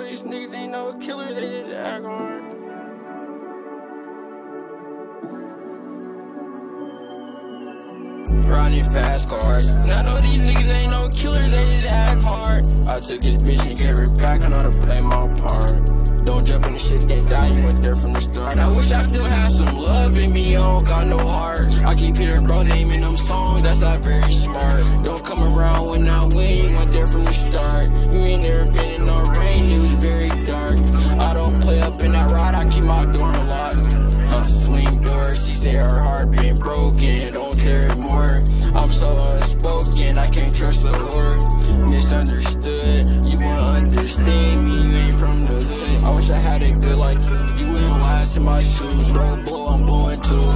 these niggas ain't no killer, they just act hard. Riding fast cars. And I know these niggas ain't no killers, they just act hard. I took this bitch and gave her back, I know how to play my part. Don't jump in the shit, then die, you went there from the start. I wish I still had some love in me, I don't got no heart. I keep hearing bro name in them songs, that's not very smart. Don't come around when I win, you went there from the start. You ain't never been in no rain, it was very dark. I don't play up in that ride, I keep my door unlocked. Swing door, she say her heart been broken, don't tear it more. I'm so unspoken, I can't trust the Lord. Misunderstood, you won't understand me, you ain't from the hood. I wish I had it good like you, you ain't last in my shoes. Roll blow, I'm blowing too.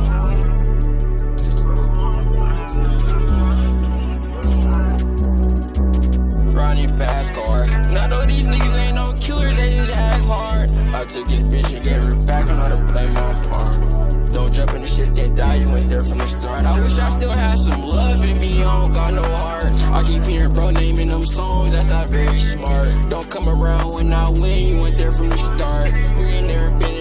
Riding fast car. And I know these niggas ain't no killers, they just act hard. I took this bitch and gave her back, I know how to play my part. Don't jump in the shit, then die, you went there from the start. I wish I still had some love in me, I don't got no heart. I keep hearing bro name in them songs, that's not very smart. Don't come around when I win, you went there from the start. You ain't never been